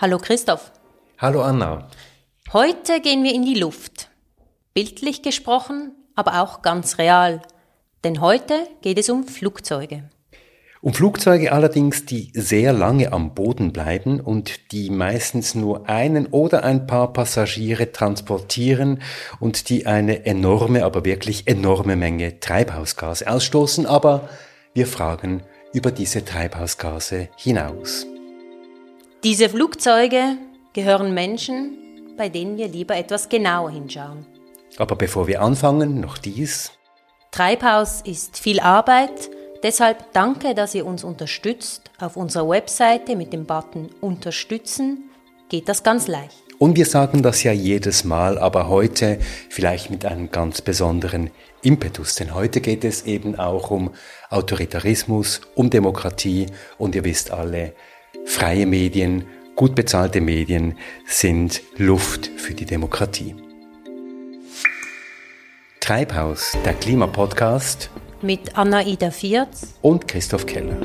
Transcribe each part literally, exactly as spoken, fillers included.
Hallo Christoph. Hallo Anna. Heute gehen wir in die Luft. Bildlich gesprochen, aber auch ganz real. Denn heute geht es um Flugzeuge. Um Flugzeuge allerdings, die sehr lange am Boden bleiben und die meistens nur einen oder ein paar Passagiere transportieren und die eine enorme, aber wirklich enorme Menge Treibhausgase ausstoßen. Aber wir fragen über diese Treibhausgase hinaus. Diese Flugzeuge gehören Menschen, bei denen wir lieber etwas genauer hinschauen. Aber bevor wir anfangen, noch dies. Treibhaus ist viel Arbeit. Deshalb danke, dass ihr uns unterstützt. Auf unserer Webseite mit dem Button Unterstützen geht das ganz leicht. Und wir sagen das ja jedes Mal, aber heute vielleicht mit einem ganz besonderen Impetus. Denn heute geht es eben auch um Autoritarismus, um Demokratie und ihr wisst alle, freie Medien, gut bezahlte Medien sind Luft für die Demokratie. Treibhaus, der Klimapodcast mit Anna-Ida Vierz und Christoph Keller.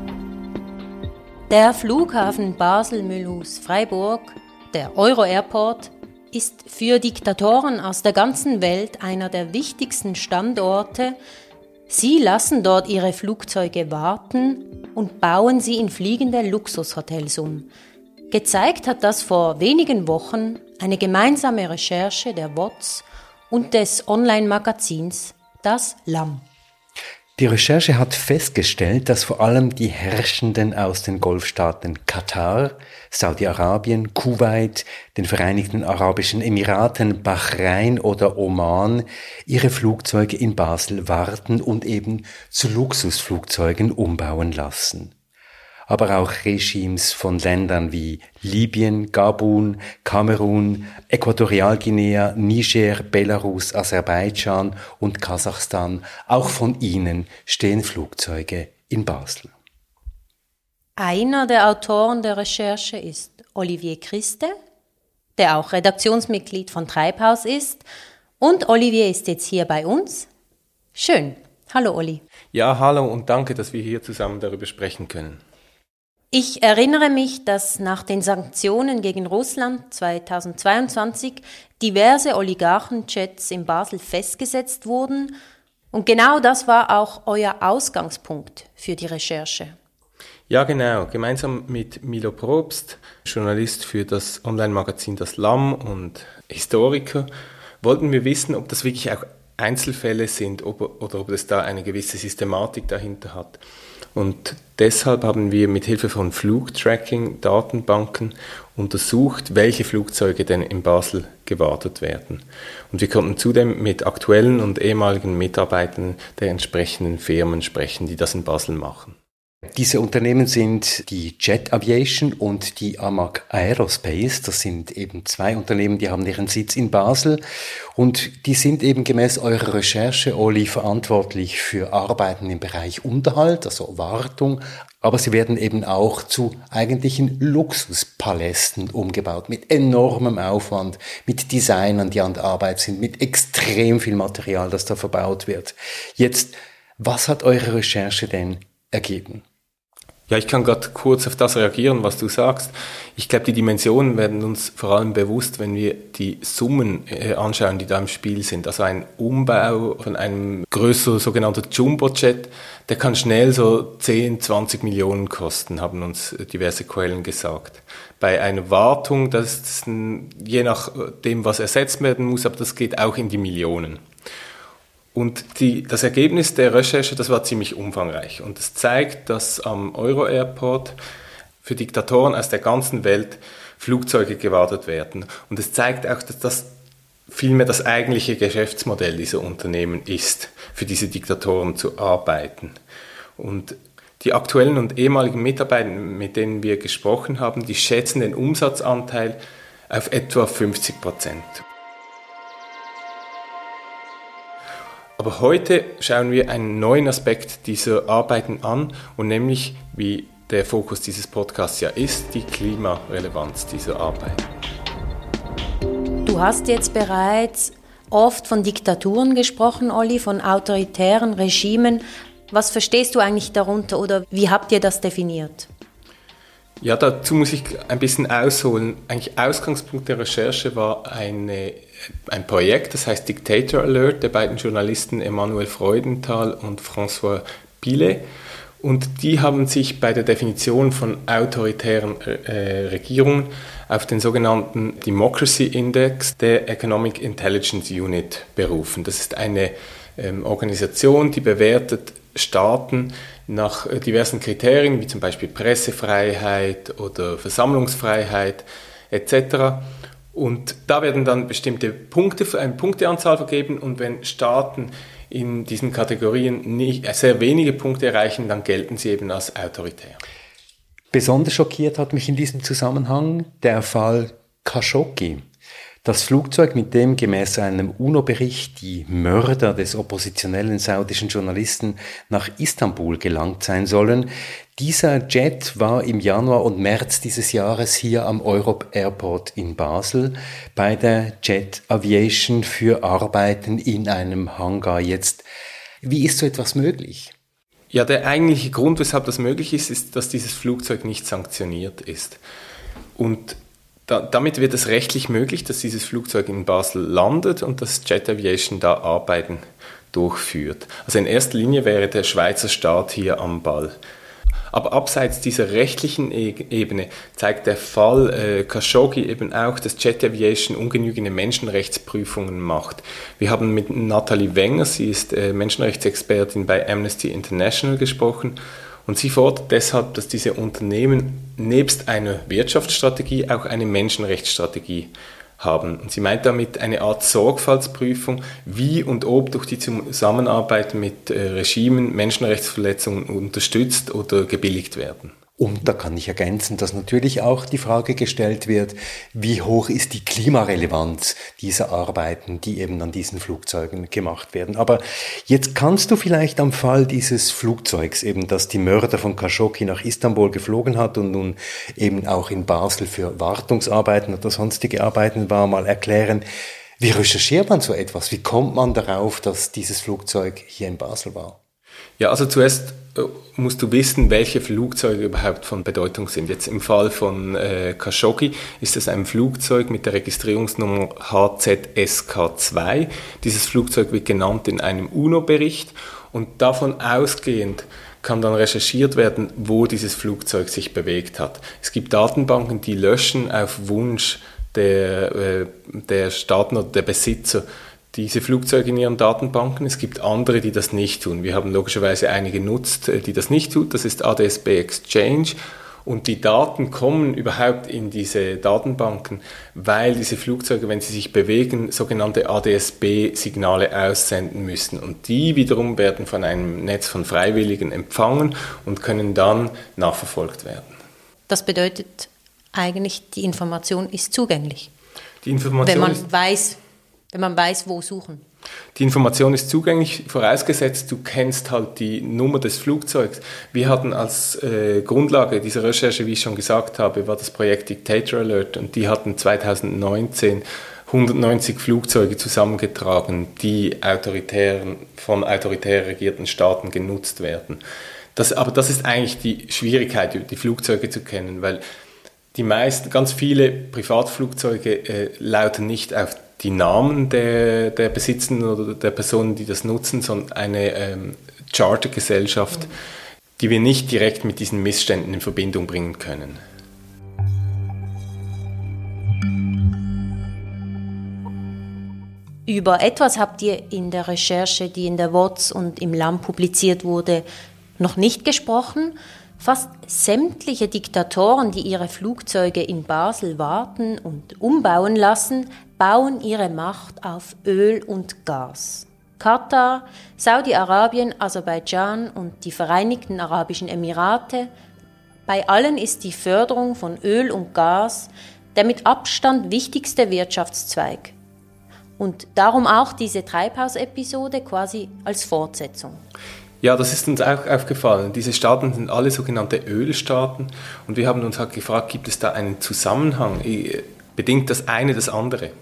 Der Flughafen Basel-Mulhouse-Freiburg, der Euro-Airport, ist für Diktatoren aus der ganzen Welt einer der wichtigsten Standorte. Sie lassen dort ihre Flugzeuge warten und bauen sie in fliegende Luxushotels um. Gezeigt hat das vor wenigen Wochen eine gemeinsame Recherche der W O Z und des Online-Magazins Das Lamm. Die Recherche hat festgestellt, dass vor allem die Herrschenden aus den Golfstaaten Katar, Saudi-Arabien, Kuwait, den Vereinigten Arabischen Emiraten, Bahrain oder Oman ihre Flugzeuge in Basel warten und eben zu Luxusflugzeugen umbauen lassen. Aber auch Regimes von Ländern wie Libyen, Gabun, Kamerun, Äquatorialguinea, Niger, Belarus, Aserbaidschan und Kasachstan, auch von ihnen stehen Flugzeuge in Basel. Einer der Autoren der Recherche ist Olivier Christe, der auch Redaktionsmitglied von Treibhaus ist. Und Olivier ist jetzt hier bei uns. Schön. Hallo Olli. Ja, hallo und danke, dass wir hier zusammen darüber sprechen können. Ich erinnere mich, dass nach den Sanktionen gegen Russland zweitausendzweiundzwanzig diverse Oligarchenjets in Basel festgesetzt wurden. Und genau das war auch euer Ausgangspunkt für die Recherche. Ja, genau. Gemeinsam mit Milo Probst, Journalist für das Online-Magazin Das Lamm und Historiker, wollten wir wissen, ob das wirklich auch Einzelfälle sind ob, oder ob es da eine gewisse Systematik dahinter hat. Und deshalb haben wir mit Hilfe von Flugtracking-Datenbanken untersucht, welche Flugzeuge denn in Basel gewartet werden. Und wir konnten zudem mit aktuellen und ehemaligen Mitarbeitern der entsprechenden Firmen sprechen, die das in Basel machen. Diese Unternehmen sind die Jet Aviation und die Amag Aerospace. Das sind eben zwei Unternehmen, die haben ihren Sitz in Basel und die sind eben gemäß eurer Recherche, Oli, verantwortlich für Arbeiten im Bereich Unterhalt, also Wartung, aber sie werden eben auch zu eigentlichen Luxuspalästen umgebaut, mit enormem Aufwand, mit Designern, die an der Arbeit sind, mit extrem viel Material, das da verbaut wird. Jetzt, was hat eure Recherche denn ergeben? Ja, ich kann gerade kurz auf das reagieren, was du sagst. Ich glaube, die Dimensionen werden uns vor allem bewusst, wenn wir die Summen äh, anschauen, die da im Spiel sind. Also ein Umbau von einem größeren sogenannten Jumbojet, der kann schnell so zehn, zwanzig Millionen kosten, haben uns diverse Quellen gesagt. Bei einer Wartung, das ist ein, je nachdem, was ersetzt werden muss, aber das geht auch in die Millionen. Und die, das Ergebnis der Recherche, das war ziemlich umfangreich. Und es zeigt, dass am Euro-Airport für Diktatoren aus der ganzen Welt Flugzeuge gewartet werden. Und es zeigt auch, dass das vielmehr das eigentliche Geschäftsmodell dieser Unternehmen ist, für diese Diktatoren zu arbeiten. Und die aktuellen und ehemaligen Mitarbeiter, mit denen wir gesprochen haben, die schätzen den Umsatzanteil auf etwa fünfzig Prozent. Aber heute schauen wir einen neuen Aspekt dieser Arbeiten an und nämlich, wie der Fokus dieses Podcasts ja ist, die Klimarelevanz dieser Arbeit. Du hast jetzt bereits oft von Diktaturen gesprochen, Olli, von autoritären Regimen. Was verstehst du eigentlich darunter oder wie habt ihr das definiert? Ja, dazu muss ich ein bisschen ausholen. Eigentlich Ausgangspunkt der Recherche war eine, ein Projekt, das heißt Dictator Alert, der beiden Journalisten Emanuel Freudenthal und François Pillet. Und die haben sich bei der Definition von autoritären äh, Regierungen auf den sogenannten Democracy Index der Economic Intelligence Unit berufen. Das ist eine ähm, Organisation, die bewertet Staaten nach äh, diversen Kriterien, wie zum Beispiel Pressefreiheit oder Versammlungsfreiheit et cetera. Und da werden dann bestimmte Punkte, eine Punkteanzahl vergeben, und wenn Staaten in diesen Kategorien nicht, sehr wenige Punkte erreichen, dann gelten sie eben als autoritär. Besonders schockiert hat mich in diesem Zusammenhang der Fall Khashoggi. Das Flugzeug, mit dem gemäß einem UNO-Bericht die Mörder des oppositionellen saudischen Journalisten nach Istanbul gelangt sein sollen, dieser Jet war im Januar und März dieses Jahres hier am Europe Airport in Basel bei der Jet Aviation für Arbeiten in einem Hangar. Jetzt, wie ist so etwas möglich? Ja, der eigentliche Grund, weshalb das möglich ist, ist, dass dieses Flugzeug nicht sanktioniert ist. Und Da, damit wird es rechtlich möglich, dass dieses Flugzeug in Basel landet und dass Jet Aviation da Arbeiten durchführt. Also in erster Linie wäre der Schweizer Staat hier am Ball. Aber abseits dieser rechtlichen Ebene zeigt der Fall äh, Khashoggi eben auch, dass Jet Aviation ungenügende Menschenrechtsprüfungen macht. Wir haben mit Nathalie Wenger, sie ist äh, Menschenrechtsexpertin bei Amnesty International, gesprochen. Und sie fordert deshalb, dass diese Unternehmen nebst einer Wirtschaftsstrategie auch eine Menschenrechtsstrategie haben. Und sie meint damit eine Art Sorgfaltsprüfung, wie und ob durch die Zusammenarbeit mit Regimen Menschenrechtsverletzungen unterstützt oder gebilligt werden. Und da kann ich ergänzen, dass natürlich auch die Frage gestellt wird, wie hoch ist die Klimarelevanz dieser Arbeiten, die eben an diesen Flugzeugen gemacht werden. Aber jetzt kannst du vielleicht am Fall dieses Flugzeugs, eben das die Mörder von Khashoggi nach Istanbul geflogen hat und nun eben auch in Basel für Wartungsarbeiten oder sonstige Arbeiten war, mal erklären, wie recherchiert man so etwas? Wie kommt man darauf, dass dieses Flugzeug hier in Basel war? Ja, also zuerst musst du wissen, welche Flugzeuge überhaupt von Bedeutung sind. Jetzt im Fall von äh, Khashoggi ist es ein Flugzeug mit der Registrierungsnummer H Z S K zwei. Dieses Flugzeug wird genannt in einem UNO-Bericht, und davon ausgehend kann dann recherchiert werden, wo dieses Flugzeug sich bewegt hat. Es gibt Datenbanken, die löschen auf Wunsch der, äh, der Staaten oder der Besitzer diese Flugzeuge in ihren Datenbanken. Es gibt andere, die das nicht tun. Wir haben logischerweise eine genutzt, die das nicht tut. Das ist A D S B Exchange. Und die Daten kommen überhaupt in diese Datenbanken, weil diese Flugzeuge, wenn sie sich bewegen, sogenannte A D S B-Signale aussenden müssen. Und die wiederum werden von einem Netz von Freiwilligen empfangen und können dann nachverfolgt werden. Das bedeutet eigentlich, die Information ist zugänglich. Die Information wenn man ist weiß, wenn man weiß, wo suchen. Die Information ist zugänglich, vorausgesetzt, du kennst halt die Nummer des Flugzeugs. Wir hatten als äh, Grundlage dieser Recherche, wie ich schon gesagt habe, war das Projekt Dictator Alert, und die hatten zwanzig neunzehn hundertneunzig Flugzeuge zusammengetragen, die autoritären, von autoritär regierten Staaten genutzt werden. Das, aber das ist eigentlich die Schwierigkeit, die Flugzeuge zu kennen, weil die meisten, ganz viele Privatflugzeuge äh, lauten nicht auf die Namen der, der Besitzenden oder der Personen, die das nutzen, sondern eine ähm, Chartergesellschaft, die wir nicht direkt mit diesen Missständen in Verbindung bringen können. Über etwas habt ihr in der Recherche, die in der W O Z und im L A M publiziert wurde, noch nicht gesprochen. Fast sämtliche Diktatoren, die ihre Flugzeuge in Basel warten und umbauen lassen, bauen ihre Macht auf Öl und Gas. Katar, Saudi-Arabien, Aserbaidschan und die Vereinigten Arabischen Emirate, bei allen ist die Förderung von Öl und Gas der mit Abstand wichtigste Wirtschaftszweig. Und darum auch diese Treibhausepisode quasi als Fortsetzung. Ja, das ist uns auch aufgefallen. Diese Staaten sind alle sogenannte Ölstaaten, und wir haben uns halt gefragt, gibt es da einen Zusammenhang? Bedingt das eine das andere?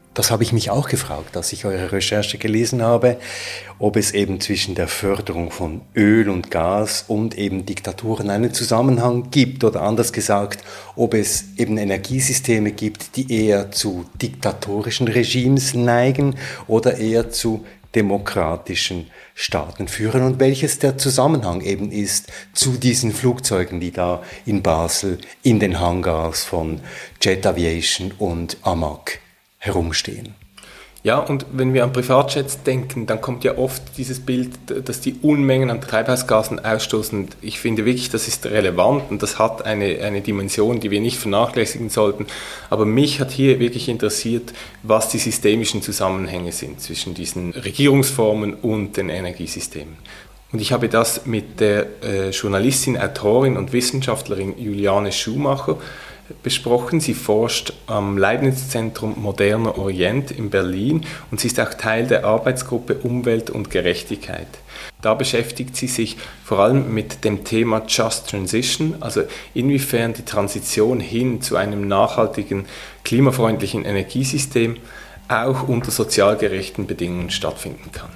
Das habe ich mich auch gefragt, als ich eure Recherche gelesen habe, ob es eben zwischen der Förderung von Öl und Gas und eben Diktaturen einen Zusammenhang gibt oder anders gesagt, ob es eben Energiesysteme gibt, die eher zu diktatorischen Regimes neigen oder eher zu demokratischen Staaten führen und welches der Zusammenhang eben ist zu diesen Flugzeugen, die da in Basel in den Hangars von Jet Aviation und A M A C herumstehen. Ja, und wenn wir an Privatjets denken, dann kommt ja oft dieses Bild, dass die Unmengen an Treibhausgasen ausstoßen. Ich finde wirklich, das ist relevant und das hat eine, eine Dimension, die wir nicht vernachlässigen sollten. Aber mich hat hier wirklich interessiert, was die systemischen Zusammenhänge sind zwischen diesen Regierungsformen und den Energiesystemen. Und ich habe das mit der äh, Journalistin, Autorin und Wissenschaftlerin Juliane Schumacher besprochen. Sie forscht am Leibniz-Zentrum Moderner Orient in Berlin und sie ist auch Teil der Arbeitsgruppe Umwelt und Gerechtigkeit. Da beschäftigt sie sich vor allem mit dem Thema Just Transition, also inwiefern die Transition hin zu einem nachhaltigen, klimafreundlichen Energiesystem auch unter sozial gerechten Bedingungen stattfinden kann.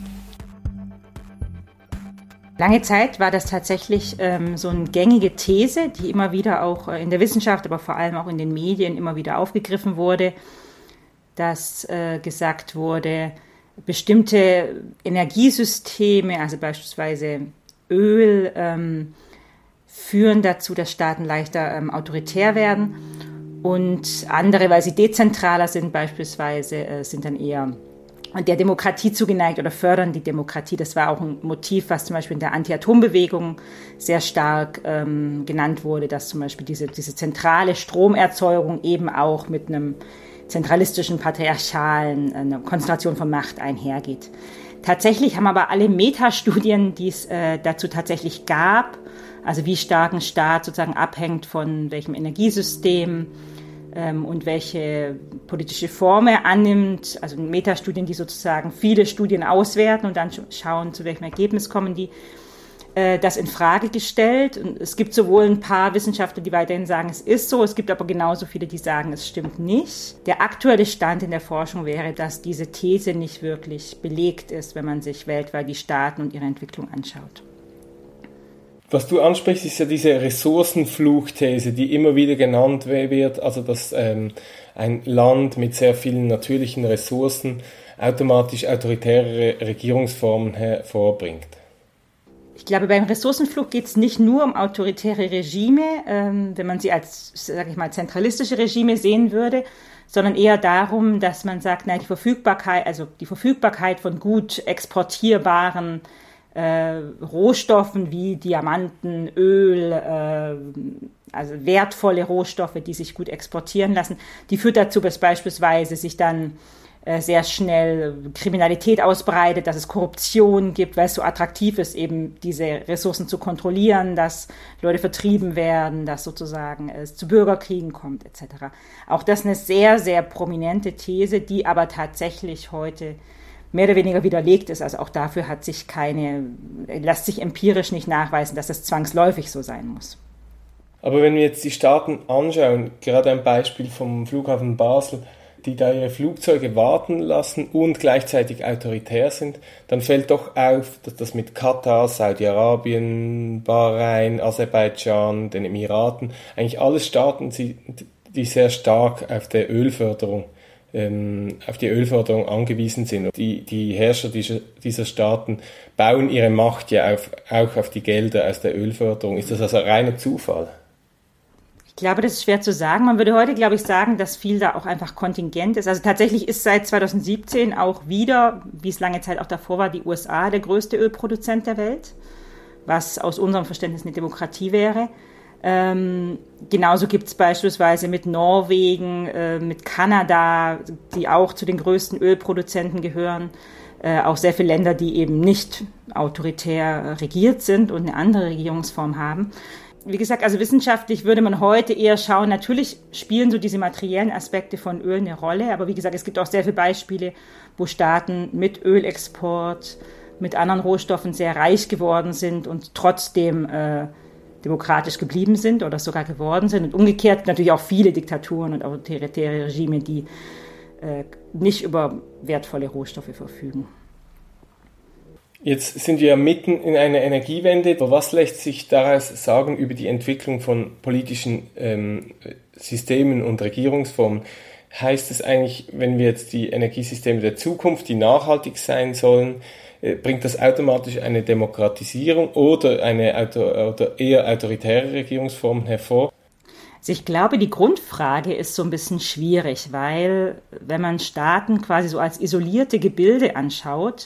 Lange Zeit war das tatsächlich ähm, so eine gängige These, die immer wieder auch in der Wissenschaft, aber vor allem auch in den Medien immer wieder aufgegriffen wurde, dass äh, gesagt wurde, bestimmte Energiesysteme, also beispielsweise Öl, ähm, führen dazu, dass Staaten leichter ähm, autoritär werden und andere, weil sie dezentraler sind beispielsweise, äh, sind dann eher der Demokratie zugeneigt oder fördern die Demokratie. Das war auch ein Motiv, was zum Beispiel in der Anti-Atom-Bewegung sehr stark ähm, genannt wurde, dass zum Beispiel diese, diese zentrale Stromerzeugung eben auch mit einem zentralistischen, patriarchalen, einer Konzentration von Macht einhergeht. Tatsächlich haben aber alle Metastudien, die es äh, dazu tatsächlich gab, also wie stark ein Staat sozusagen abhängt von welchem Energiesystem, und welche politische Form er annimmt, also Metastudien, die sozusagen viele Studien auswerten und dann schauen, zu welchem Ergebnis kommen die, das in Frage gestellt. Und es gibt sowohl ein paar Wissenschaftler, die weiterhin sagen, es ist so, es gibt aber genauso viele, die sagen, es stimmt nicht. Der aktuelle Stand in der Forschung wäre, dass diese These nicht wirklich belegt ist, wenn man sich weltweit die Staaten und ihre Entwicklung anschaut. Was du ansprichst, ist ja diese Ressourcenfluchthese, die immer wieder genannt wird, also dass ähm, ein Land mit sehr vielen natürlichen Ressourcen automatisch autoritäre Regierungsformen hervorbringt. Ich glaube, beim Ressourcenfluch geht es nicht nur um autoritäre Regime, ähm, wenn man sie als, sage ich mal, zentralistische Regime sehen würde, sondern eher darum, dass man sagt, na, die Verfügbarkeit, also die Verfügbarkeit von gut exportierbaren Äh, Rohstoffen wie Diamanten, Öl, äh, also wertvolle Rohstoffe, die sich gut exportieren lassen, die führt dazu, dass beispielsweise sich dann äh, sehr schnell Kriminalität ausbreitet, dass es Korruption gibt, weil es so attraktiv ist, eben diese Ressourcen zu kontrollieren, dass Leute vertrieben werden, dass sozusagen es zu Bürgerkriegen kommt et cetera. Auch das ist eine sehr, sehr prominente These, die aber tatsächlich heute mehr oder weniger widerlegt ist. Also auch dafür hat sich keine, lässt sich empirisch nicht nachweisen, dass es zwangsläufig so sein muss. Aber wenn wir jetzt die Staaten anschauen, gerade ein Beispiel vom Flughafen Basel, die da ihre Flugzeuge warten lassen und gleichzeitig autoritär sind, dann fällt doch auf, dass das mit Katar, Saudi-Arabien, Bahrain, Aserbaidschan, den Emiraten, eigentlich alles Staaten, die sehr stark auf der Ölförderung auf die Ölförderung angewiesen sind. Die, die Herrscher dieser, dieser Staaten bauen ihre Macht ja auf, auch auf die Gelder aus der Ölförderung. Ist das also reiner Zufall? Ich glaube, das ist schwer zu sagen. Man würde heute, glaube ich, sagen, dass viel da auch einfach kontingent ist. Also tatsächlich ist seit zwanzig siebzehn auch wieder, wie es lange Zeit auch davor war, die U S A der größte Ölproduzent der Welt, was aus unserem Verständnis eine Demokratie wäre. Ähm, genauso gibt es beispielsweise mit Norwegen, äh, mit Kanada, die auch zu den größten Ölproduzenten gehören, äh, auch sehr viele Länder, die eben nicht autoritär regiert sind und eine andere Regierungsform haben. Wie gesagt, also wissenschaftlich würde man heute eher schauen, natürlich spielen so diese materiellen Aspekte von Öl eine Rolle, aber wie gesagt, es gibt auch sehr viele Beispiele, wo Staaten mit Ölexport, mit anderen Rohstoffen sehr reich geworden sind und trotzdem äh, demokratisch geblieben sind oder sogar geworden sind. Und umgekehrt natürlich auch viele Diktaturen und autoritäre Regime, die äh, nicht über wertvolle Rohstoffe verfügen. Jetzt sind wir ja mitten in einer Energiewende. Was lässt sich daraus sagen über die Entwicklung von politischen ähm, Systemen und Regierungsformen? Heißt es eigentlich, wenn wir jetzt die Energiesysteme der Zukunft, die nachhaltig sein sollen, äh, bringt das automatisch eine Demokratisierung oder eine auto- oder eher autoritäre Regierungsform hervor? Also ich glaube, die Grundfrage ist so ein bisschen schwierig, weil wenn man Staaten quasi so als isolierte Gebilde anschaut,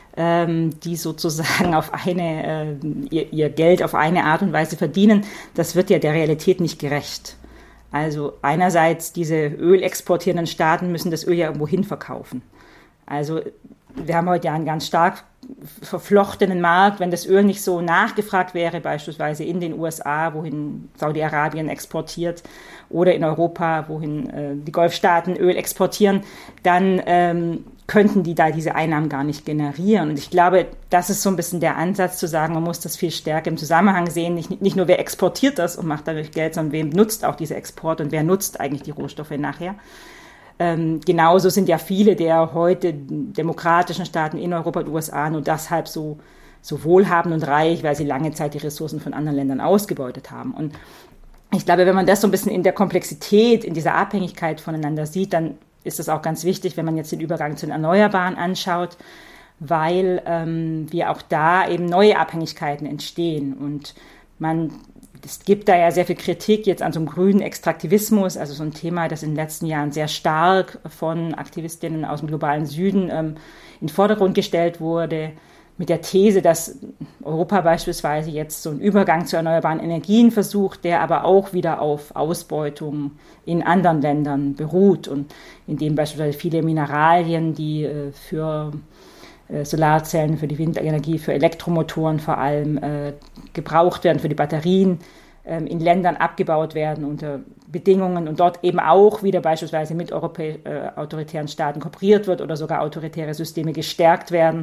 die sozusagen auf eine, ihr, ihr Geld auf eine Art und Weise verdienen, das wird ja der Realität nicht gerecht. Also einerseits diese ölexportierenden Staaten müssen das Öl ja irgendwo hin verkaufen. Also wir haben heute ja einen ganz stark verflochtenen Markt. Wenn das Öl nicht so nachgefragt wäre, beispielsweise in den U S A, wohin Saudi-Arabien exportiert, oder in Europa, wohin äh, die Golfstaaten Öl exportieren, dann ähm, könnten die da diese Einnahmen gar nicht generieren. Und ich glaube, das ist so ein bisschen der Ansatz zu sagen, man muss das viel stärker im Zusammenhang sehen. Nicht, nicht nur, wer exportiert das und macht dadurch Geld, sondern wem nutzt auch diese Export und wer nutzt eigentlich die Rohstoffe nachher. Ähm, genauso sind ja viele der heute demokratischen Staaten in Europa und U S A nur deshalb so, so wohlhabend und reich, weil sie lange Zeit die Ressourcen von anderen Ländern ausgebeutet haben. Und ich glaube, wenn man das so ein bisschen in der Komplexität, in dieser Abhängigkeit voneinander sieht, dann ist es auch ganz wichtig, wenn man jetzt den Übergang zu den Erneuerbaren anschaut, weil ähm, wir auch da eben neue Abhängigkeiten entstehen. Und man, es gibt da ja sehr viel Kritik jetzt an so einem grünen Extraktivismus, also so ein Thema, das in den letzten Jahren sehr stark von Aktivistinnen aus dem globalen Süden ähm, in den Vordergrund gestellt wurde, mit der These, dass Europa beispielsweise jetzt so einen Übergang zu erneuerbaren Energien versucht, der aber auch wieder auf Ausbeutung in anderen Ländern beruht und in dem beispielsweise viele Mineralien, die äh, für äh, Solarzellen, für die Windenergie, für Elektromotoren vor allem äh, gebraucht werden, für die Batterien, äh, in Ländern abgebaut werden unter Bedingungen und dort eben auch wieder beispielsweise mit europä- äh, autoritären Staaten kooperiert wird oder sogar autoritäre Systeme gestärkt werden,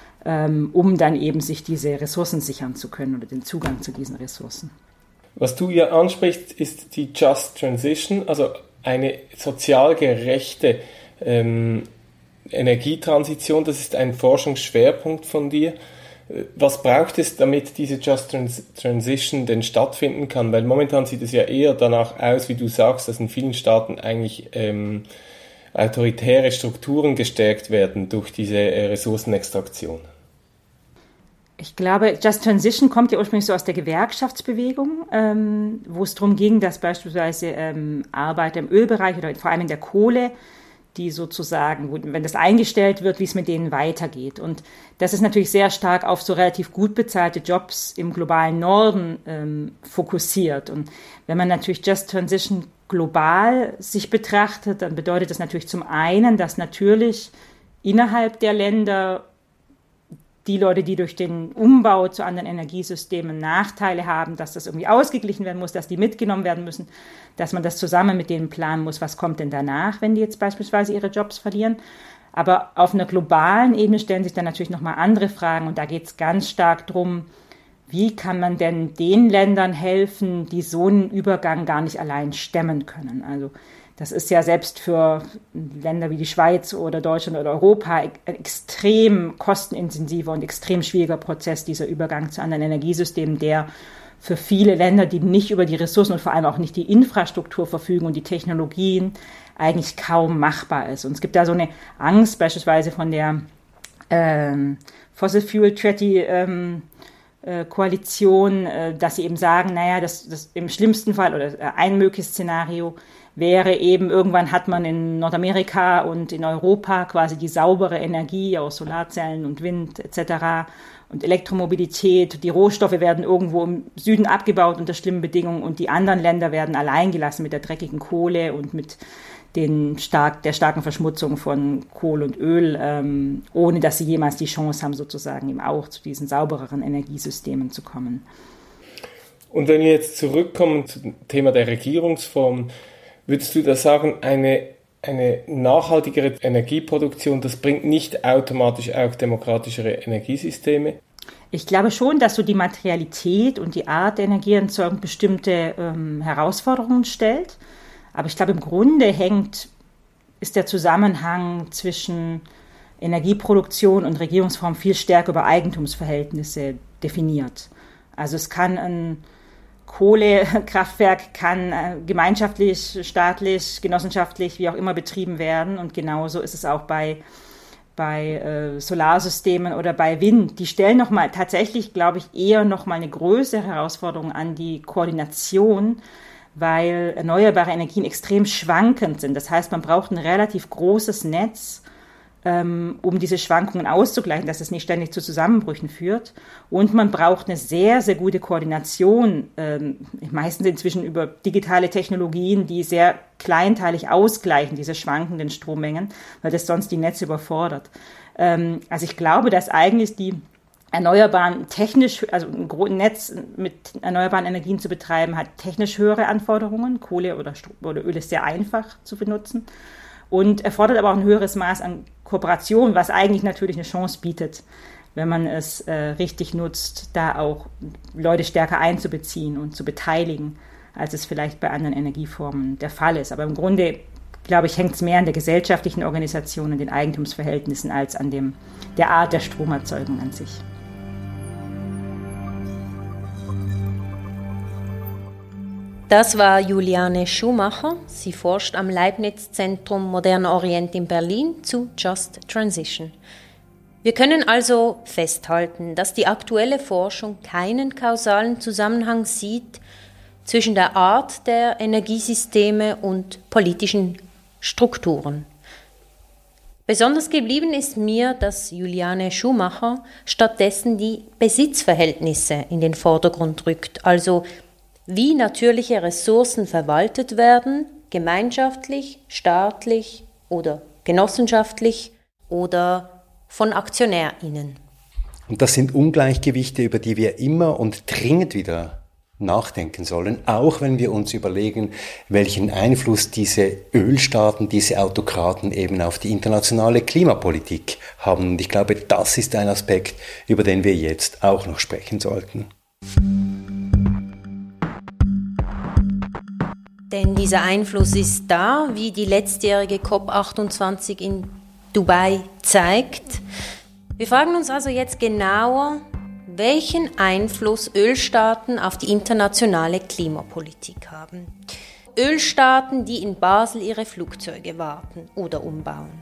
um dann eben sich diese Ressourcen sichern zu können oder den Zugang zu diesen Ressourcen. Was du ja ansprichst, ist die Just Transition, also eine sozial gerechte ähm, Energietransition. Das ist ein Forschungsschwerpunkt von dir. Was braucht es, damit diese Just Trans- Transition denn stattfinden kann? Weil momentan sieht es ja eher danach aus, wie du sagst, dass in vielen Staaten eigentlich ähm, autoritäre Strukturen gestärkt werden durch diese äh, Ressourcenextraktion. Ich glaube, Just Transition kommt ja ursprünglich so aus der Gewerkschaftsbewegung, ähm, wo es darum ging, dass beispielsweise ähm, Arbeiter im Ölbereich oder vor allem in der Kohle, die sozusagen, wenn das eingestellt wird, wie es mit denen weitergeht. Und das ist natürlich sehr stark auf so relativ gut bezahlte Jobs im globalen Norden ähm, fokussiert. Und wenn man natürlich Just Transition global sich betrachtet, dann bedeutet das natürlich zum einen, dass natürlich innerhalb der Länder die Leute, die durch den Umbau zu anderen Energiesystemen Nachteile haben, dass das irgendwie ausgeglichen werden muss, dass die mitgenommen werden müssen, dass man das zusammen mit denen planen muss, was kommt denn danach, wenn die jetzt beispielsweise ihre Jobs verlieren. Aber auf einer globalen Ebene stellen sich dann natürlich nochmal andere Fragen und da geht es ganz stark darum, wie kann man denn den Ländern helfen, die so einen Übergang gar nicht allein stemmen können? Also das ist ja selbst für Länder wie die Schweiz oder Deutschland oder Europa ein extrem kostenintensiver und extrem schwieriger Prozess, dieser Übergang zu anderen Energiesystemen, der für viele Länder, die nicht über die Ressourcen und vor allem auch nicht die Infrastruktur verfügen und die Technologien, eigentlich kaum machbar ist. Und es gibt da so eine Angst beispielsweise von der ähm, Fossil Fuel Treaty ähm, Koalition, dass sie eben sagen, naja, das, das im schlimmsten Fall oder ein mögliches Szenario wäre eben, irgendwann hat man in Nordamerika und in Europa quasi die saubere Energie aus Solarzellen und Wind et cetera und Elektromobilität. Die Rohstoffe werden irgendwo im Süden abgebaut unter schlimmen Bedingungen und die anderen Länder werden allein gelassen mit der dreckigen Kohle und mit den stark, der starken Verschmutzung von Kohle und Öl, ähm, ohne dass sie jemals die Chance haben, sozusagen eben auch zu diesen saubereren Energiesystemen zu kommen. Und wenn wir jetzt zurückkommen zum Thema der Regierungsform, würdest du da sagen, eine, eine nachhaltigere Energieproduktion, das bringt nicht automatisch auch demokratischere Energiesysteme? Ich glaube schon, dass so die Materialität und die Art der Energieerzeugung bestimmte ähm, Herausforderungen stellt. Aber ich glaube, im Grunde hängt ist der Zusammenhang zwischen Energieproduktion und Regierungsform viel stärker über Eigentumsverhältnisse definiert. Also es kann ein Kohlekraftwerk kann gemeinschaftlich, staatlich, genossenschaftlich, wie auch immer betrieben werden. Und genauso ist es auch bei, bei äh, Solarsystemen oder bei Wind. Die stellen noch mal tatsächlich, glaube ich, eher noch mal eine größere Herausforderung an die Koordination, weil erneuerbare Energien extrem schwankend sind. Das heißt, man braucht ein relativ großes Netz, ähm, um diese Schwankungen auszugleichen, dass es nicht ständig zu Zusammenbrüchen führt. Und man braucht eine sehr, sehr gute Koordination, ähm, meistens inzwischen über digitale Technologien, die sehr kleinteilig ausgleichen, diese schwankenden Strommengen, weil das sonst die Netze überfordert. Ähm, also ich glaube, dass eigentlich die Erneuerbaren technisch, also ein Netz mit erneuerbaren Energien zu betreiben, hat technisch höhere Anforderungen. Kohle oder, Strom oder Öl ist sehr einfach zu benutzen und erfordert aber auch ein höheres Maß an Kooperation, was eigentlich natürlich eine Chance bietet, wenn man es äh, richtig nutzt, da auch Leute stärker einzubeziehen und zu beteiligen, als es vielleicht bei anderen Energieformen der Fall ist. Aber im Grunde, glaube ich, hängt es mehr an der gesellschaftlichen Organisation und den Eigentumsverhältnissen als an dem, der Art der Stromerzeugung an sich. Das war Juliane Schumacher. Sie forscht am Leibniz-Zentrum Moderner Orient in Berlin zu Just Transition. Wir können also festhalten, dass die aktuelle Forschung keinen kausalen Zusammenhang sieht zwischen der Art der Energiesysteme und politischen Strukturen. Besonders geblieben ist mir, dass Juliane Schumacher stattdessen die Besitzverhältnisse in den Vordergrund rückt, also wie natürliche Ressourcen verwaltet werden, gemeinschaftlich, staatlich oder genossenschaftlich oder von AktionärInnen. Und das sind Ungleichgewichte, über die wir immer und dringend wieder nachdenken sollen, auch wenn wir uns überlegen, welchen Einfluss diese Ölstaaten, diese Autokraten eben auf die internationale Klimapolitik haben. Und ich glaube, das ist ein Aspekt, über den wir jetzt auch noch sprechen sollten. Denn dieser Einfluss ist da, wie die letztjährige COP achtundzwanzig in Dubai zeigt. Wir fragen uns also jetzt genauer, welchen Einfluss Ölstaaten auf die internationale Klimapolitik haben. Ölstaaten, die in Basel ihre Flugzeuge warten oder umbauen.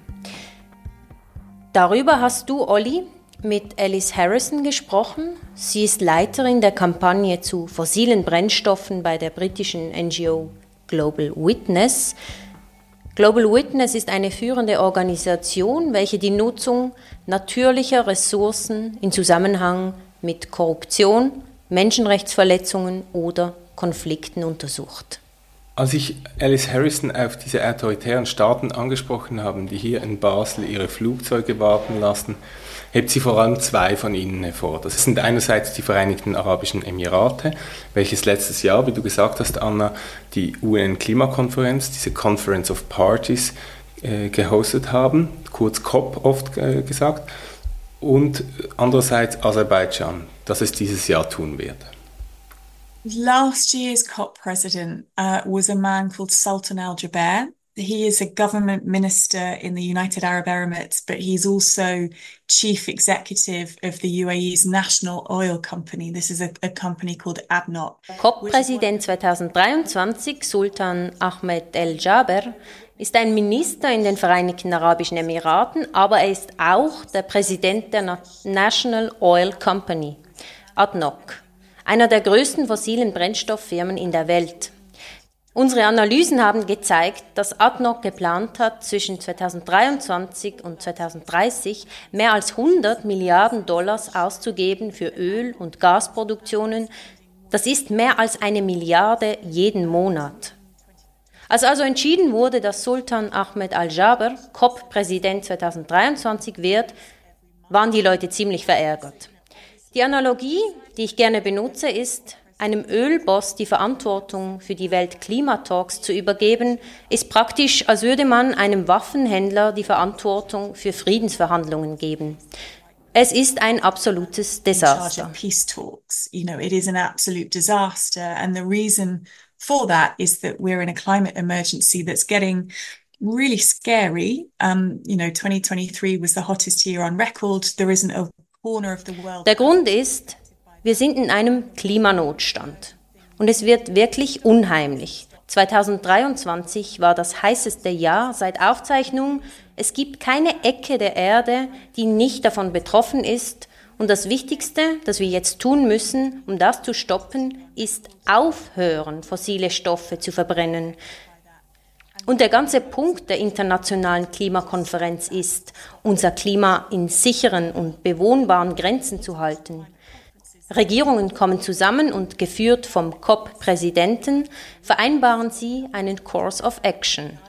Darüber hast du, Olli, mit Alice Harrison gesprochen. Sie ist Leiterin der Kampagne zu fossilen Brennstoffen bei der britischen N G O Global Witness. Global Witness ist eine führende Organisation, welche die Nutzung natürlicher Ressourcen in Zusammenhang mit Korruption, Menschenrechtsverletzungen oder Konflikten untersucht. Als ich Alice Harrison auf diese autoritären Staaten angesprochen habe, die hier in Basel ihre Flugzeuge warten lassen, hebt sie vor allem zwei von ihnen hervor. Das sind einerseits die Vereinigten Arabischen Emirate, welches letztes Jahr, wie du gesagt hast, Anna, die U N-Klimakonferenz, diese Conference of Parties, äh, gehostet haben, kurz COP oft äh, gesagt, und andererseits Aserbaidschan, das es dieses Jahr tun wird. Last year's COP president uh, was a man called Sultan Al Jaber. He is a government minister in the United Arab Emirates, but he's also chief executive of the U A E's national oil company. This is a, a company called A D N O C. COP-Präsident zweitausenddreiundzwanzig, Sultan Ahmed El Jaber, ist ein Minister in den Vereinigten Arabischen Emiraten, aber er ist auch der Präsident der National Oil Company, A D N O C, einer der größten fossilen Brennstofffirmen in der Welt. Unsere Analysen haben gezeigt, dass A D N O C geplant hat, zwischen zweitausenddreiundzwanzig und zweitausenddreißig mehr als hundert Milliarden Dollars auszugeben für Öl- und Gasproduktionen. Das ist mehr als eine Milliarde jeden Monat. Als also entschieden wurde, dass Sultan Ahmed Al-Jaber COP-Präsident zweitausenddreiundzwanzig wird, waren die Leute ziemlich verärgert. Die Analogie, die ich gerne benutze, ist, einem Ölboss die Verantwortung für die Weltklimatalks zu übergeben, ist praktisch, als würde man einem Waffenhändler die Verantwortung für Friedensverhandlungen geben. Es ist ein absolutes Desaster. Peace talks, you know, it is an absolute disaster, and the reason for that is that we're in a climate emergency that's getting really scary. Um, you know, twenty twenty-three was the hottest year on record. There isn't a corner of the world. Der Grund ist, wir sind in einem Klimanotstand. Und es wird wirklich unheimlich. zwanzig dreiundzwanzig war das heißeste Jahr seit Aufzeichnung. Es gibt keine Ecke der Erde, die nicht davon betroffen ist. Und das Wichtigste, das wir jetzt tun müssen, um das zu stoppen, ist aufhören, fossile Stoffe zu verbrennen. Und der ganze Punkt der internationalen Klimakonferenz ist, unser Klima in sicheren und bewohnbaren Grenzen zu halten. Regierungen kommen zusammen und geführt vom C O P-Präsidenten vereinbaren sie einen Course of Action.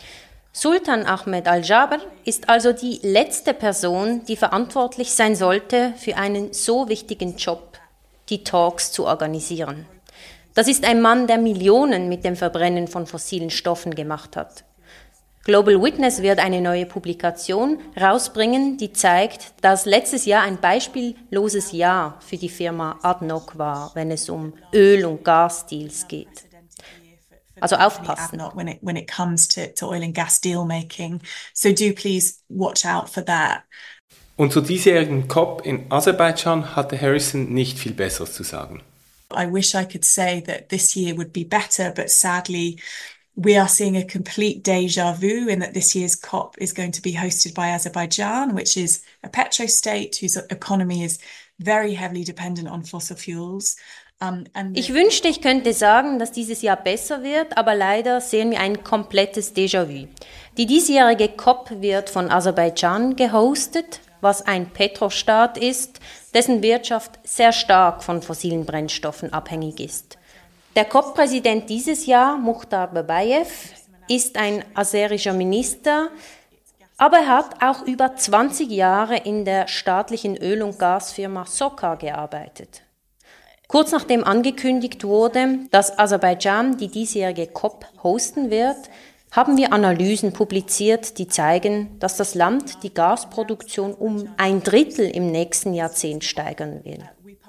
Sultan Ahmed Al-Jaber ist also die letzte Person, die verantwortlich sein sollte für einen so wichtigen Job, die Talks zu organisieren. Das ist ein Mann, der Millionen mit dem Verbrennen von fossilen Stoffen gemacht hat. Global Witness wird eine neue Publikation rausbringen, die zeigt, dass letztes Jahr ein beispielloses Jahr für die Firma A D N O C war, wenn es um Öl- und Gasdeals geht. Also aufpassen. When it, when it comes to, to oil and gas deal making. So do please watch out for that. Und zu diesjährigen C O P in Aserbaidschan hatte Harrison nicht viel Besseres zu sagen. I wish I could say that this year would be better, but sadly we are seeing a complete déjà vu in that this year's C O P is going to be hosted by Azerbaijan, which is a petro-state whose economy is very heavily dependent on fossil fuels. Um, and ich wünschte, ich könnte sagen, dass dieses Jahr besser wird, aber leider sehen wir ein komplettes Déjà-vu. Die diesjährige C O P wird von Aserbaidschan gehostet, was ein Petrostaat ist, dessen Wirtschaft sehr stark von fossilen Brennstoffen abhängig ist. Der C O P-Präsident dieses Jahr, Mukhtar Babayev, ist ein aserischer Minister, aber er hat auch über zwanzig Jahre in der staatlichen Öl- und Gasfirma SOCAR gearbeitet. Kurz nachdem angekündigt wurde, dass Aserbaidschan die diesjährige C O P hosten wird, haben wir Analysen publiziert, die zeigen, dass das Land die Gasproduktion um ein Drittel im nächsten Jahrzehnt steigern will.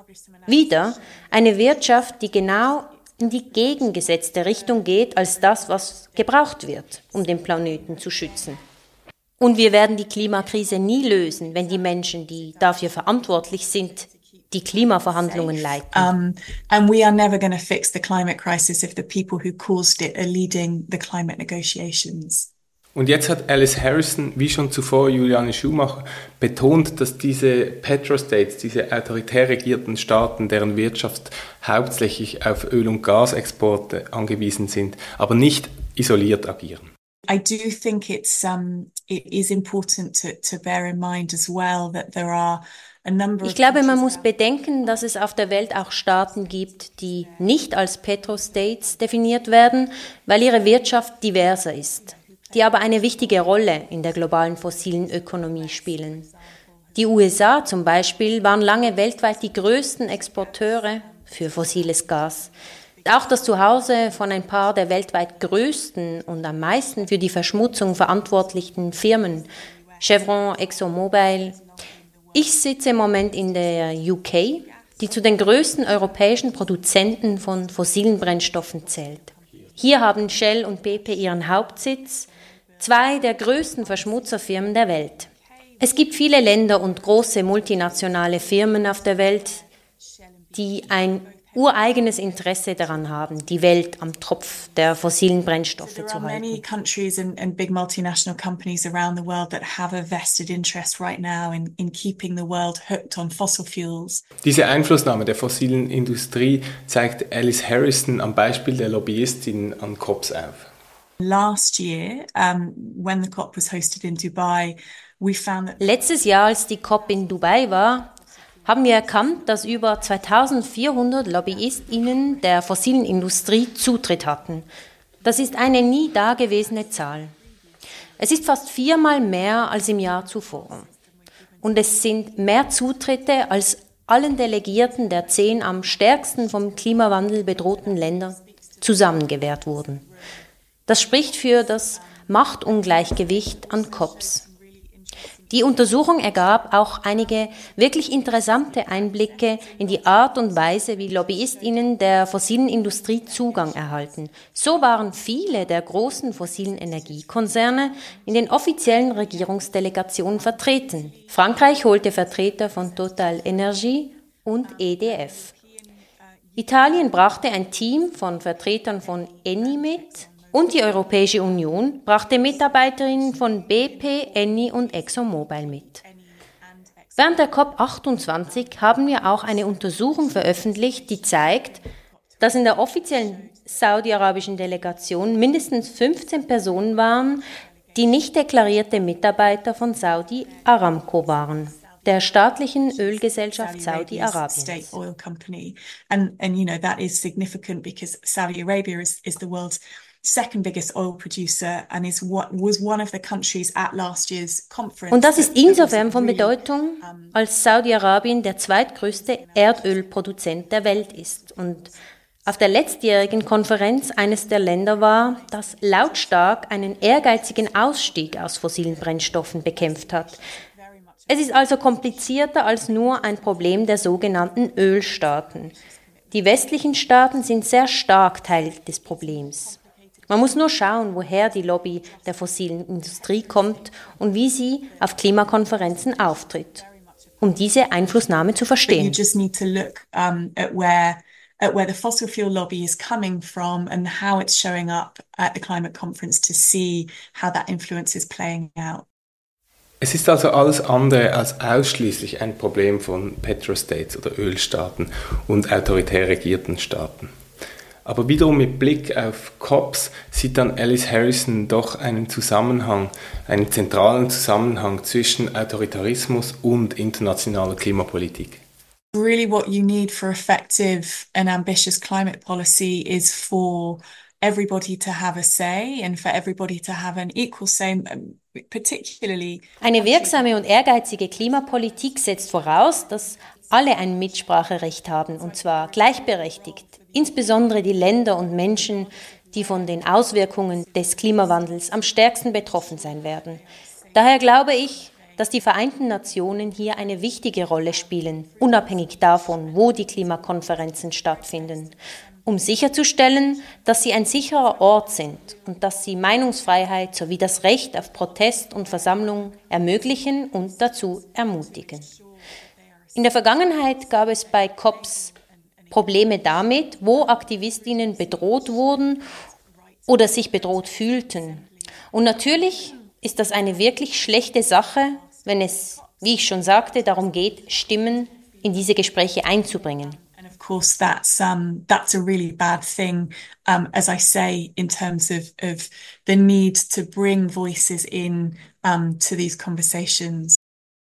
Wieder eine Wirtschaft, die genau in die gegengesetzte Richtung geht als das, was gebraucht wird, um den Planeten zu schützen. Und wir werden die Klimakrise nie lösen, wenn die Menschen, die dafür verantwortlich sind, die Klimaverhandlungen leiten. Um, and we are never going to fix the climate crisis if the people who caused it are leading the climate negotiations. Und jetzt hat Alice Harrison, wie schon zuvor Juliane Schumacher, betont, dass diese Petrostates, diese autoritär regierten Staaten, deren Wirtschaft hauptsächlich auf Öl- und Gasexporte angewiesen sind, aber nicht isoliert agieren. I do think it's um, it is important to, to bear in mind as well that there are a number of Ich glaube, man muss bedenken, dass es auf der Welt auch Staaten gibt, die nicht als Petrostates definiert werden, weil ihre Wirtschaft diverser ist, die aber eine wichtige Rolle in der globalen fossilen Ökonomie spielen. Die U S A zum Beispiel waren lange weltweit die größten Exporteure für fossiles Gas. Auch das Zuhause von ein paar der weltweit größten und am meisten für die Verschmutzung verantwortlichen Firmen, Chevron, ExxonMobil. Ich sitze im Moment in der U K, die zu den größten europäischen Produzenten von fossilen Brennstoffen zählt. Hier haben Shell und B P ihren Hauptsitz, zwei der größten Verschmutzerfirmen der Welt. Es gibt viele Länder und große multinationale Firmen auf der Welt, die ein ureigenes Interesse daran haben, die Welt am Tropf der fossilen Brennstoffe There zu are many halten. countries and, and big multinational companies around the world that have a vested interest right now in, in keeping the world hooked on fossil fuels. Diese Einflussnahme der fossilen Industrie zeigt Alice Harrison am Beispiel der Lobbyistinnen an C O Ps auf. Last year, um, when the C O P was hosted in Dubai, we found that Letztes Jahr, als die C O P in Dubai war, haben wir erkannt, dass über zweitausendvierhundert LobbyistInnen der fossilen Industrie Zutritt hatten. Das ist eine nie dagewesene Zahl. Es ist fast viermal mehr als im Jahr zuvor. Und es sind mehr Zutritte als allen Delegierten der zehn am stärksten vom Klimawandel bedrohten Länder zusammengewährt wurden. Das spricht für das Machtungleichgewicht an C O Ps. Die Untersuchung ergab auch einige wirklich interessante Einblicke in die Art und Weise, wie LobbyistInnen der fossilen Industrie Zugang erhalten. So waren viele der großen fossilen Energiekonzerne in den offiziellen Regierungsdelegationen vertreten. Frankreich holte Vertreter von Total Energie und E D F. Italien brachte ein Team von Vertretern von Eni mit. Und die Europäische Union brachte Mitarbeiterinnen von B P, Eni und ExxonMobil mit. Während der COP achtundzwanzig haben wir auch eine Untersuchung veröffentlicht, die zeigt, dass in der offiziellen saudi-arabischen Delegation mindestens fünfzehn Personen waren, die nicht deklarierte Mitarbeiter von Saudi Aramco waren, der staatlichen Ölgesellschaft Saudi-Arabiens. And, and you know, that is significant because Saudi Arabia is, is the world's second biggest oil producer and is what was one of the countries at last year's conference. Und das ist insofern von Bedeutung, als Saudi-Arabien der zweitgrößte Erdölproduzent der Welt ist und auf der letztjährigen Konferenz eines der Länder war, das lautstark einen ehrgeizigen Ausstieg aus fossilen Brennstoffen bekämpft hat. Es ist also komplizierter als nur ein Problem der sogenannten Ölstaaten. Die westlichen Staaten sind sehr stark Teil des Problems. Man muss nur schauen, woher die Lobby der fossilen Industrie kommt und wie sie auf Klimakonferenzen auftritt, um diese Einflussnahme zu verstehen. You just need to look um, at where at where the fossil fuel lobby is coming from and how it's showing up at the climate conference to see how that influence is playing out. Es ist also alles andere als ausschließlich ein Problem von Petrostates oder Ölstaaten und autoritär regierten Staaten. Aber wiederum mit Blick auf COPs sieht dann Alice Harrison doch einen Zusammenhang, einen zentralen Zusammenhang zwischen Autoritarismus und internationaler Klimapolitik. Really what you need for effective and ambitious climate policy is for everybody to have a say and for everybody to have an equal say, particularly. Eine wirksame und ehrgeizige Klimapolitik setzt voraus, dass alle ein Mitspracherecht haben, und zwar gleichberechtigt. Insbesondere die Länder und Menschen, die von den Auswirkungen des Klimawandels am stärksten betroffen sein werden. Daher glaube ich, dass die Vereinten Nationen hier eine wichtige Rolle spielen, unabhängig davon, wo die Klimakonferenzen stattfinden, um sicherzustellen, dass sie ein sicherer Ort sind und dass sie Meinungsfreiheit sowie das Recht auf Protest und Versammlung ermöglichen und dazu ermutigen. In der Vergangenheit gab es bei COPs Probleme damit, wo AktivistInnen bedroht wurden oder sich bedroht fühlten. Und natürlich ist das eine wirklich schlechte Sache, wenn es, wie ich schon sagte, darum geht, Stimmen in diese Gespräche einzubringen. And of course that's um that's a really bad thing, um as I say, in terms of of the need to bring voices in um to these conversations.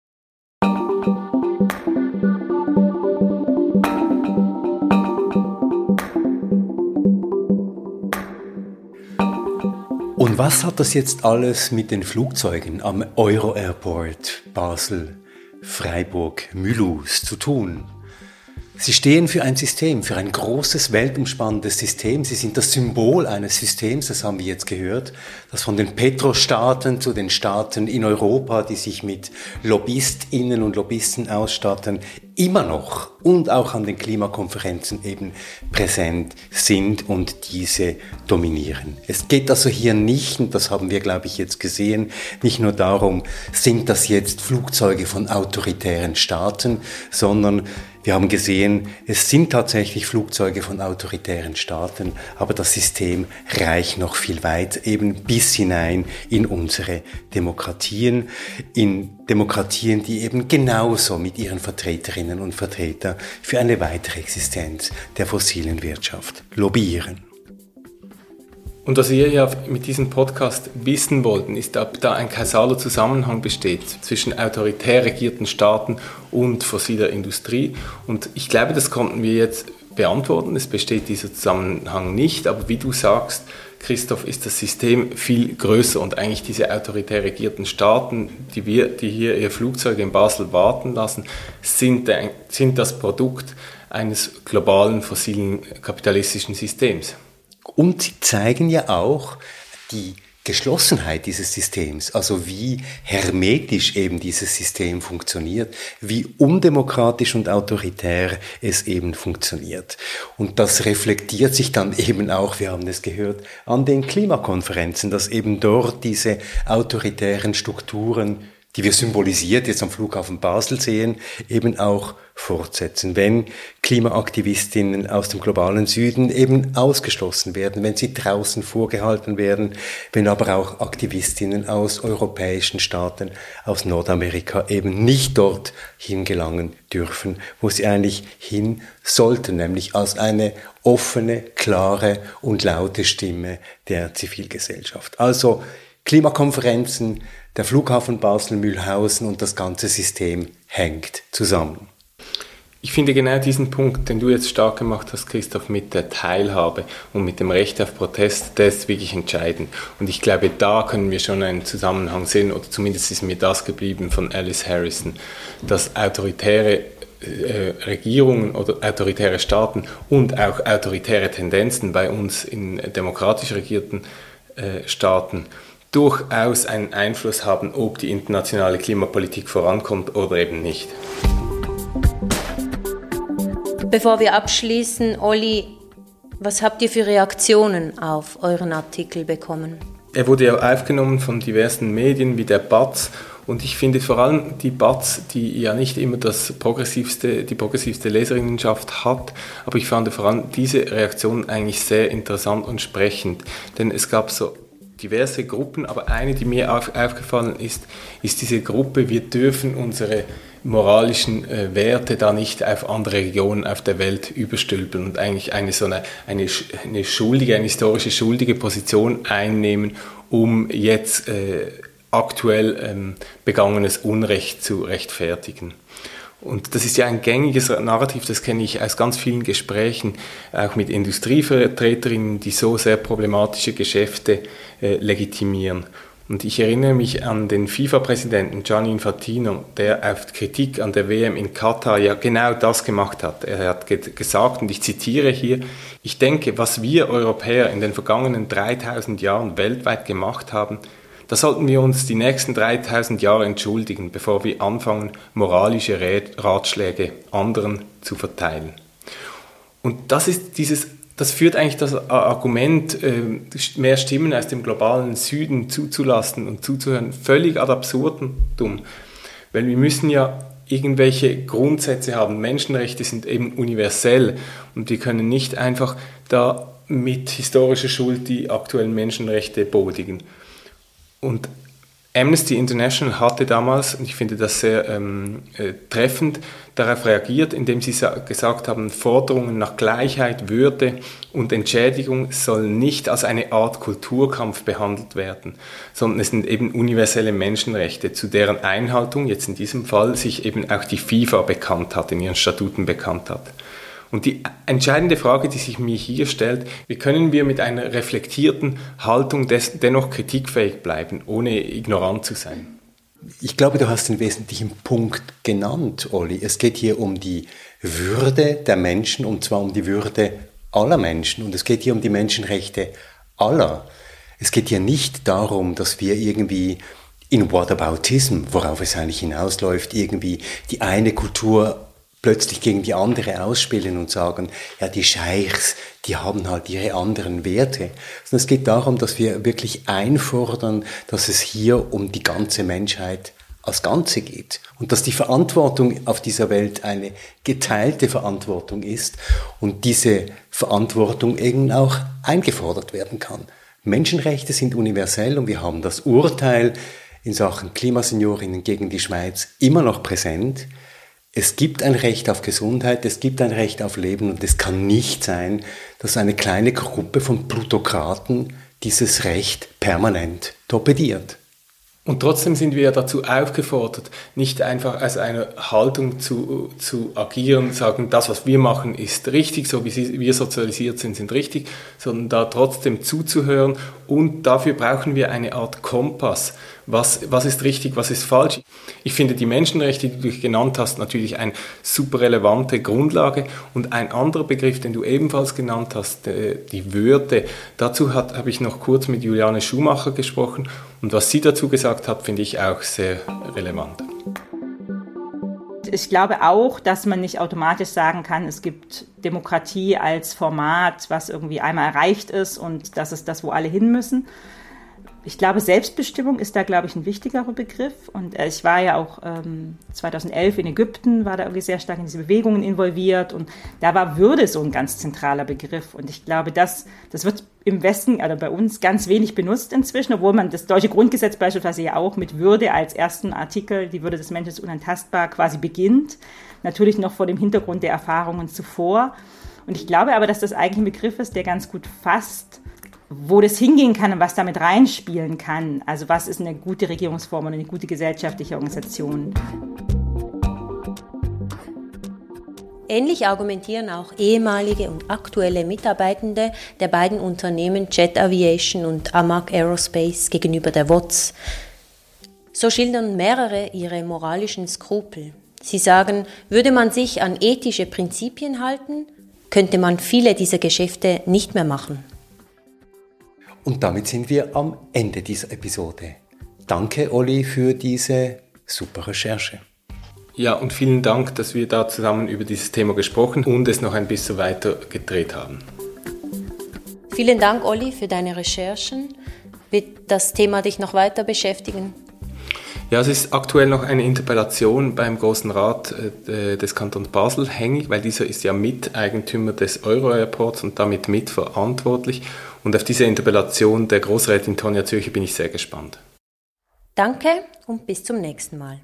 Und was hat das jetzt alles mit den Flugzeugen am Euro-Airport Basel-Freiburg-Mulhouse zu tun? Sie stehen für ein System, für ein großes, weltumspannendes System. Sie sind das Symbol eines Systems, das haben wir jetzt gehört, das von den Petrostaaten zu den Staaten in Europa, die sich mit LobbyistInnen und Lobbyisten ausstatten, immer noch und auch an den Klimakonferenzen eben präsent sind und diese dominieren. Es geht also hier nicht, und das haben wir, glaube ich, jetzt gesehen, nicht nur darum, sind das jetzt Flugzeuge von autoritären Staaten, sondern wir haben gesehen, es sind tatsächlich Flugzeuge von autoritären Staaten, aber das System reicht noch viel weit, eben bis hinein in unsere Demokratien, in Demokratien, die eben genauso mit ihren Vertreterinnen und Vertretern für eine weitere Existenz der fossilen Wirtschaft lobbyieren. Und was wir ja mit diesem Podcast wissen wollten, ist, ob da ein kausaler Zusammenhang besteht zwischen autoritär regierten Staaten und fossiler Industrie. Und ich glaube, das konnten wir jetzt beantworten. Es besteht dieser Zusammenhang nicht. Aber wie du sagst, Christoph, ist das System viel größer. Und eigentlich diese autoritär regierten Staaten, die, wir, die hier ihre Flugzeuge in Basel warten lassen, sind, sind das Produkt eines globalen fossilen kapitalistischen Systems. Und sie zeigen ja auch die Geschlossenheit dieses Systems, also wie hermetisch eben dieses System funktioniert, wie undemokratisch und autoritär es eben funktioniert. Und das reflektiert sich dann eben auch, wir haben es gehört, an den Klimakonferenzen, dass eben dort diese autoritären Strukturen, die wir symbolisiert jetzt am Flughafen Basel sehen, eben auch fortsetzen. Wenn Klimaaktivistinnen aus dem globalen Süden eben ausgeschlossen werden, wenn sie draußen vorgehalten werden, wenn aber auch Aktivistinnen aus europäischen Staaten, aus Nordamerika eben nicht dort hingelangen dürfen, wo sie eigentlich hin sollten, nämlich als eine offene, klare und laute Stimme der Zivilgesellschaft. Also Klimakonferenzen, der Flughafen Basel-Mühlhausen und das ganze System hängt zusammen. Ich finde genau diesen Punkt, den du jetzt stark gemacht hast, Christoph, mit der Teilhabe und mit dem Recht auf Protest, der ist wirklich entscheidend. Und ich glaube, da können wir schon einen Zusammenhang sehen, oder zumindest ist mir das geblieben von Alice Harrison, dass autoritäre äh, Regierungen oder autoritäre Staaten und auch autoritäre Tendenzen bei uns in demokratisch regierten äh, Staaten durchaus einen Einfluss haben, ob die internationale Klimapolitik vorankommt oder eben nicht. Bevor wir abschließen, Olli, was habt ihr für Reaktionen auf euren Artikel bekommen? Er wurde ja aufgenommen von diversen Medien wie der B A Z und ich finde vor allem die B A Z, die ja nicht immer das progressivste, die progressivste Leserinnenschaft hat, aber ich fand vor allem diese Reaktion eigentlich sehr interessant und sprechend, denn es gab so diverse Gruppen, aber eine, die mir auf, aufgefallen ist, ist diese Gruppe, wir dürfen unsere moralischen äh, Werte da nicht auf andere Regionen auf der Welt überstülpen und eigentlich eine so eine, eine, eine schuldige, eine historische schuldige Position einnehmen, um jetzt äh, aktuell ähm, begangenes Unrecht zu rechtfertigen. Und das ist ja ein gängiges Narrativ, das kenne ich aus ganz vielen Gesprächen, auch mit Industrievertreterinnen, die so sehr problematische Geschäfte äh, legitimieren. Und ich erinnere mich an den FIFA-Präsidenten Gianni Infantino, der auf Kritik an der W M in Katar ja genau das gemacht hat. Er hat ge- gesagt, und ich zitiere hier, ich denke, was wir Europäer in den vergangenen dreitausend Jahren weltweit gemacht haben, da sollten wir uns die nächsten dreitausend Jahre entschuldigen, bevor wir anfangen, moralische Ratschläge anderen zu verteilen. Und das ist dieses, das führt eigentlich das Argument, mehr Stimmen aus dem globalen Süden zuzulassen und zuzuhören, völlig ad absurdum. Weil wir müssen ja irgendwelche Grundsätze haben. Menschenrechte sind eben universell und wir können nicht einfach da mit historischer Schuld die aktuellen Menschenrechte bodigen. Und Amnesty International hatte damals, und ich finde das sehr ähm, äh, treffend, darauf reagiert, indem sie sa- gesagt haben, Forderungen nach Gleichheit, Würde und Entschädigung sollen nicht als eine Art Kulturkampf behandelt werden, sondern es sind eben universelle Menschenrechte, zu deren Einhaltung jetzt in diesem Fall sich eben auch die FIFA bekannt hat, in ihren Statuten bekannt hat. Und die entscheidende Frage, die sich mir hier stellt, wie können wir mit einer reflektierten Haltung des, dennoch kritikfähig bleiben, ohne ignorant zu sein? Ich glaube, du hast den wesentlichen Punkt genannt, Olli. Es geht hier um die Würde der Menschen, und zwar um die Würde aller Menschen. Und es geht hier um die Menschenrechte aller. Es geht hier nicht darum, dass wir irgendwie in Whataboutism, worauf es eigentlich hinausläuft, irgendwie die eine Kultur plötzlich gegen die andere ausspielen und sagen, ja, die Scheichs, die haben halt ihre anderen Werte. Sondern es geht darum, dass wir wirklich einfordern, dass es hier um die ganze Menschheit als Ganze geht und dass die Verantwortung auf dieser Welt eine geteilte Verantwortung ist und diese Verantwortung eben auch eingefordert werden kann. Menschenrechte sind universell und wir haben das Urteil in Sachen Klimaseniorinnen gegen die Schweiz immer noch präsent. Es gibt ein Recht auf Gesundheit, es gibt ein Recht auf Leben und es kann nicht sein, dass eine kleine Gruppe von Plutokraten dieses Recht permanent torpediert. Und trotzdem sind wir dazu aufgefordert, nicht einfach als eine Haltung zu, zu agieren, sagen, das, was wir machen, ist richtig, so wie sie, wir sozialisiert sind, sind richtig, sondern da trotzdem zuzuhören. Und dafür brauchen wir eine Art Kompass, was, was ist richtig, was ist falsch. Ich finde die Menschenrechte, die du genannt hast, natürlich eine super relevante Grundlage. Und ein anderer Begriff, den du ebenfalls genannt hast, die Würde, dazu hat, habe ich noch kurz mit Juliane Schumacher gesprochen. Und was sie dazu gesagt hat, finde ich auch sehr relevant. Ich glaube auch, dass man nicht automatisch sagen kann, es gibt Demokratie als Format, was irgendwie einmal erreicht ist und das ist das, wo alle hin müssen. Ich glaube, Selbstbestimmung ist da, glaube ich, ein wichtigerer Begriff. Und ich war ja auch ähm, zweitausendelf in Ägypten, war da irgendwie sehr stark in diese Bewegungen involviert. Und da war Würde so ein ganz zentraler Begriff. Und ich glaube, das, das wird im Westen, also bei uns, ganz wenig benutzt inzwischen, obwohl man das deutsche Grundgesetz beispielsweise ja auch mit Würde als ersten Artikel, die Würde des Menschen ist unantastbar, quasi beginnt. Natürlich noch vor dem Hintergrund der Erfahrungen zuvor. Und ich glaube aber, dass das eigentlich ein Begriff ist, der ganz gut fasst, wo das hingehen kann und was damit reinspielen kann. Also was ist eine gute Regierungsform und eine gute gesellschaftliche Organisation. Ähnlich argumentieren auch ehemalige und aktuelle Mitarbeitende der beiden Unternehmen Jet Aviation und Amag Aerospace gegenüber der W O Z. So schildern mehrere ihre moralischen Skrupel. Sie sagen, würde man sich an ethische Prinzipien halten, könnte man viele dieser Geschäfte nicht mehr machen. Und damit sind wir am Ende dieser Episode. Danke, Olli, für diese super Recherche. Ja, und vielen Dank, dass wir da zusammen über dieses Thema gesprochen und es noch ein bisschen weiter gedreht haben. Vielen Dank, Olli, für deine Recherchen. Wird das Thema dich noch weiter beschäftigen? Ja, es ist aktuell noch eine Interpellation beim Grossen Rat äh, des Kantons Basel hängig, weil dieser ist ja Miteigentümer des Euro-Airports und damit mitverantwortlich. Und auf diese Interpellation der Grossrätin Tonja Zürcher bin ich sehr gespannt. Danke und bis zum nächsten Mal.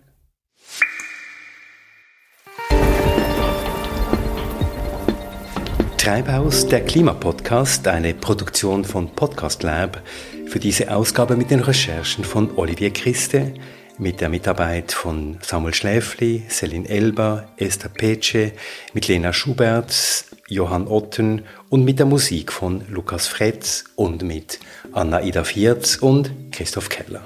Treibhaus, der Klimapodcast, eine Produktion von Podcast Lab. Für diese Ausgabe mit den Recherchen von Olivier Christe, mit der Mitarbeit von Samuel Schläfli, Céline Elba, Esther Pece, mit Lena Schubert, Johann Otten und mit der Musik von Lukas Fretz und mit Anna-Ida Viertz und Christoph Keller.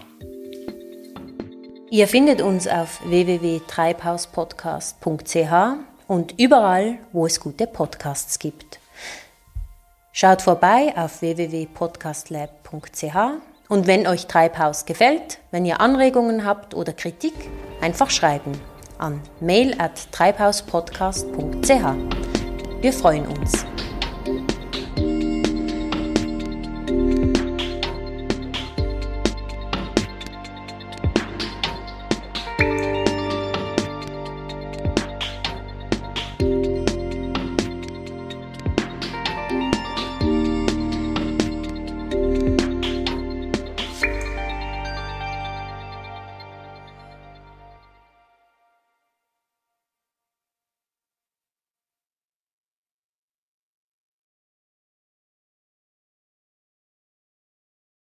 Ihr findet uns auf w w w punkt treibhauspodcast punkt c h und überall, wo es gute Podcasts gibt. Schaut vorbei auf w w w punkt podcastlab punkt c h und wenn euch Treibhaus gefällt, wenn ihr Anregungen habt oder Kritik, einfach schreiben an mail at treibhauspodcast punkt c h. Wir freuen uns.